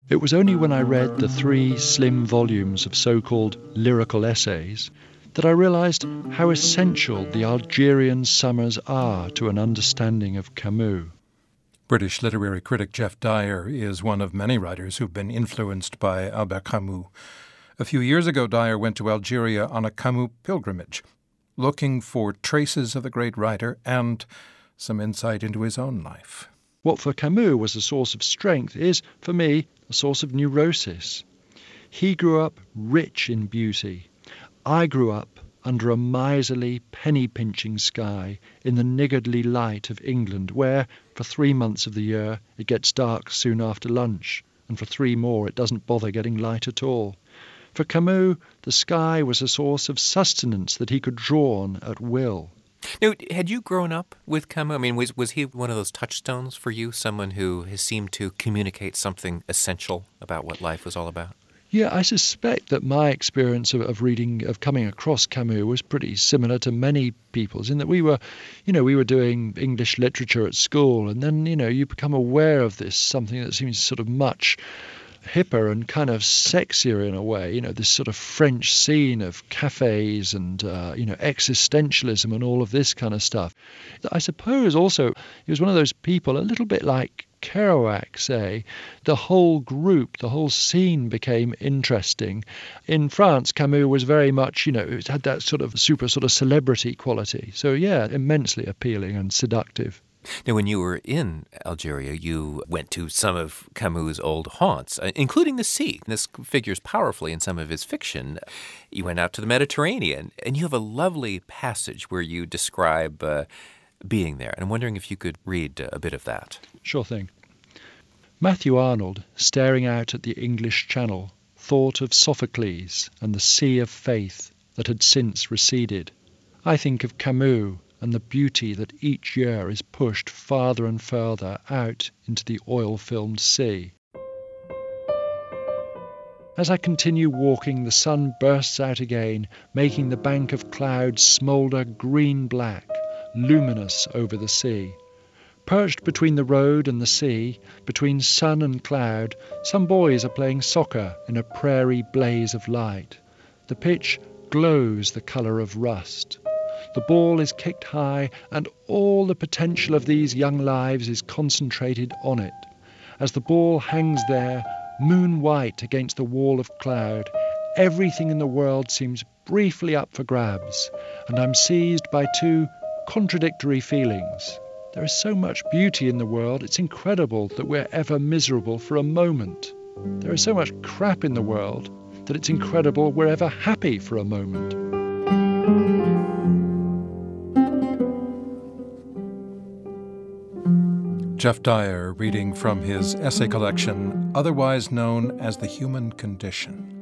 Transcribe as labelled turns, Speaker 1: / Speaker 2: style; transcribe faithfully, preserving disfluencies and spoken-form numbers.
Speaker 1: It was only when I read the three slim volumes of so-called lyrical essays that I realised how essential the Algerian summers are to an understanding of Camus.
Speaker 2: British literary critic Geoff Dyer is one of many writers who've been influenced by Albert Camus. A few years ago, Dyer went to Algeria on a Camus pilgrimage, looking for traces of the great writer and some insight into his own life.
Speaker 1: What for Camus was a source of strength is, for me, a source of neurosis. He grew up rich in beauty. I grew up under a miserly, penny-pinching sky in the niggardly light of England, where, for three months of the year, it gets dark soon after lunch, and for three more it doesn't bother getting light at all. For Camus, the sky was a source of sustenance that he could draw on at will.
Speaker 3: Now, had you grown up with Camus? I mean, was was he one of those touchstones for you, someone who has seemed to communicate something essential about what life was all about?
Speaker 1: Yeah, I suspect that my experience of, of reading, of coming across Camus was pretty similar to many people's, in that we were, you know, we were doing English literature at school, and then, you know, you become aware of this, something that seems sort of much hipper and kind of sexier in a way, you know, this sort of French scene of cafes and, uh, you know, existentialism and all of this kind of stuff. I suppose also he was one of those people, a little bit like Kerouac, say, the whole group, the whole scene became interesting. In France, Camus was very much, you know, it had that sort of super sort of celebrity quality. So, yeah, immensely appealing and seductive.
Speaker 3: Now, when you were in Algeria, you went to some of Camus' old haunts, uh, including the sea. This figures powerfully in some of his fiction. You went out to the Mediterranean, and you have a lovely passage where you describe uh, being there. And I'm wondering if you could read a bit of that.
Speaker 1: Sure thing. Matthew Arnold, staring out at the English Channel, thought of Sophocles and the sea of faith that had since receded. I think of Camus and the beauty that each year is pushed farther and further out into the oil-filmed sea. As I continue walking, the sun bursts out again, making the bank of clouds smoulder green-black, luminous over the sea. Perched between the road and the sea, between sun and cloud, some boys are playing soccer in a prairie blaze of light. The pitch glows the colour of rust. The ball is kicked high, and all the potential of these young lives is concentrated on it. As the ball hangs there, moon-white against the wall of cloud, everything in the world seems briefly up for grabs, and I'm seized by two contradictory feelings. There is so much beauty in the world, it's incredible that we're ever miserable for a moment. There is so much crap in the world that it's incredible we're ever happy for a moment.
Speaker 2: Geoff Dyer reading from his essay collection, otherwise known as The Human Condition.